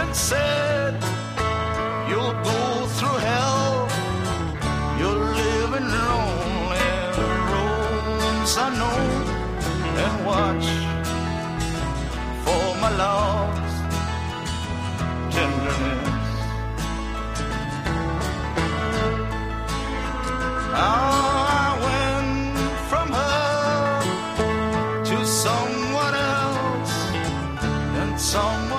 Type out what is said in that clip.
said, you'll go through hell. You're living lonely roads I know, and watch